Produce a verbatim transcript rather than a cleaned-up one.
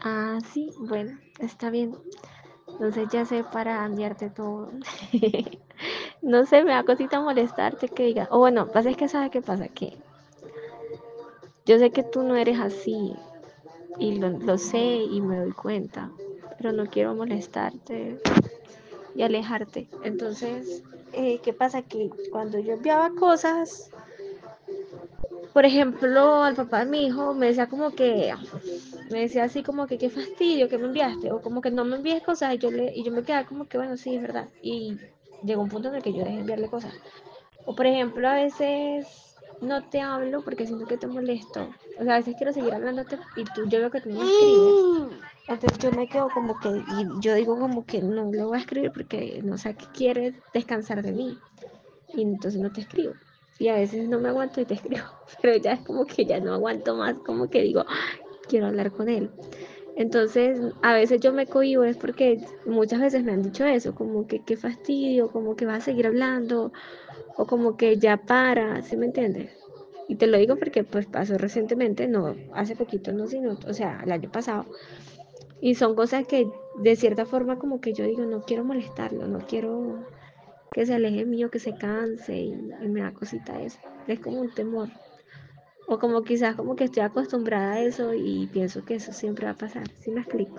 Ah, sí, bueno, está bien. Entonces ya sé para enviarte todo. No sé, me da cosita molestarte que diga. O bueno, pasa es que sabes qué pasa, que yo sé que tú no eres así y lo, lo sé y me doy cuenta, pero no quiero molestarte y alejarte. Entonces, eh, ¿qué pasa? Que cuando yo enviaba cosas, por ejemplo, al papá de mi hijo me decía como que, me decía así como que qué fastidio que me enviaste, o como que no me envíes cosas, y yo, le, y yo me quedaba como que bueno, sí, es verdad. Y llegó un punto en el que yo dejé de enviarle cosas. O por ejemplo, a veces no te hablo porque siento que te molesto. O sea, a veces quiero seguir hablándote y tú, yo veo que tú no me escribes. Entonces yo me quedo como que, y yo digo como que no le voy a escribir porque no sé qué quieres descansar de mí. Y entonces no te escribo. Y a veces no me aguanto y te escribo. Pero ya es como que ya no aguanto más, como que digo, quiero hablar con él. Entonces, a veces yo me cohíbo es porque muchas veces me han dicho eso, como que qué fastidio, como que vas a seguir hablando, o como que ya para, ¿sí me entiendes? Y te lo digo porque pues pasó recientemente, no hace poquito, no, sino, o sea, el año pasado. Y son cosas que de cierta forma como que yo digo, no quiero molestarlo, no quiero que se aleje mío, que se canse y, y me da cosita eso. Es como un temor. O como quizás como que estoy acostumbrada a eso y pienso que eso siempre va a pasar. ¿Sí me explico?